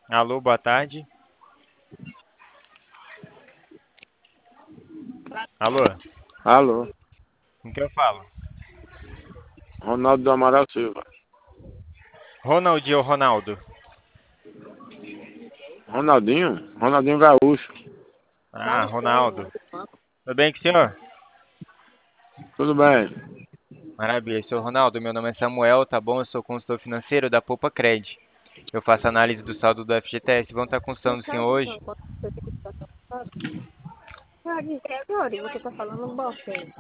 Alô, boa tarde. Alô, Alô, com quem eu falo? Ronaldo do Amaral Silva. Ronaldinho ou Ronaldo? Ronaldinho Gaúcho. Ah, Ronaldo. Tudo bem com o senhor? Tudo bem? Maravilha, senhor Ronaldo. Meu nome é Samuel, tá bom? Eu sou consultor financeiro da Poupa Cred. Eu faço análise do saldo do FGTS. Vão estar consultando o senhor hoje? Agora, você tá falando bosta aí.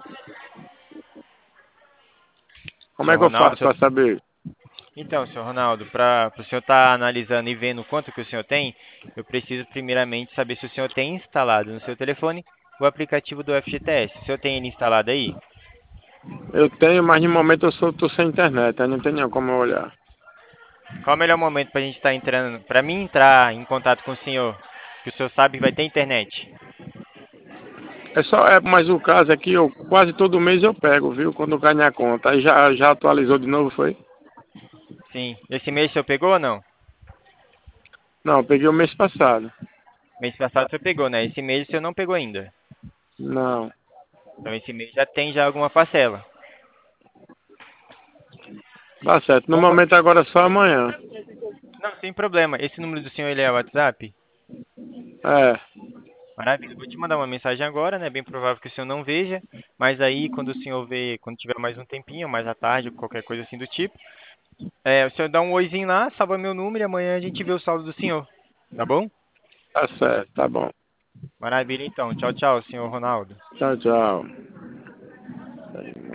Como Senhor é que eu Ronaldo, faço para saber? então, senhor Ronaldo, para o senhor estar analisando e vendo quanto que o senhor tem, eu preciso primeiramente saber se o senhor tem instalado no seu telefone o aplicativo do FGTS. O senhor tem ele instalado aí? Eu tenho, mas no momento tô sem internet, aí não tem nem como eu olhar. Qual o melhor momento para a gente estar entrando, para mim entrar em contato com o senhor? Que o senhor sabe que vai ter internet. Mas o caso é que eu quase todo mês eu pego, viu? Quando cai minha conta. Aí já atualizou de novo, foi? Sim. Esse mês o senhor pegou ou não? Não, eu peguei o mês passado. Mês passado o senhor pegou, né? Esse mês o senhor não pegou ainda. Não. Então esse mês já tem já alguma parcela. Tá certo. No Como... momento agora é só amanhã. Não, sem problema. Esse número do senhor ele é o WhatsApp? É, Maravilha. Eu vou te mandar uma mensagem agora, né? Bem provável que o senhor não veja, mas aí quando o senhor vê, quando tiver mais um tempinho, mais à tarde, ou qualquer coisa assim do tipo, o senhor dá um oizinho lá, salva meu número e amanhã a gente vê o saldo do senhor. Tá bom? tá certo, tá bom. Maravilha então. Tchau, tchau, senhor Ronaldo. Tchau, tchau.